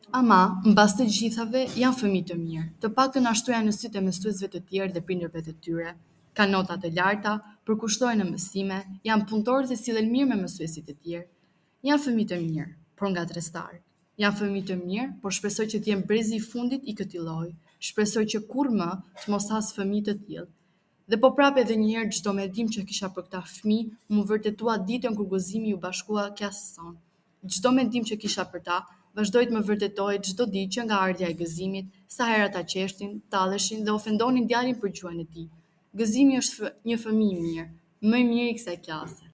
Ama, mbas të gjithave, janë fëmijë të mirë, të paktën ashtu janë në sytë e mësuesve të tjerë dhe prindërve të tyre. Kanë nota të larta, përkushtohen në mësime, janë punëtorë dhe sillen mirë me mësuesit e tjerë. Janë fëmijë të mirë, por nga trestar. Janë fëmijë të mirë, por shpresoj që të jenë brezi i fundit i këtij lloji. Shpresoj që kur më të mos has fëmijë të tillë. Dhe po prap edhe një herë çdo mendim që kisha për këta fëmijë mu vërtetua ditën kur gëzimi ju bashkua klasës sonë. Çdo mendim që kisha për ta, vazhdoi të më vërtetoi çdo ditë që nga ardhja e gëzimit, sa herë ata qeshtin, talleshin dhe ofendonin djalin për gjuhën e tij. Gëzimi është një fëmijë i mirë, më i miri i kësaj klase.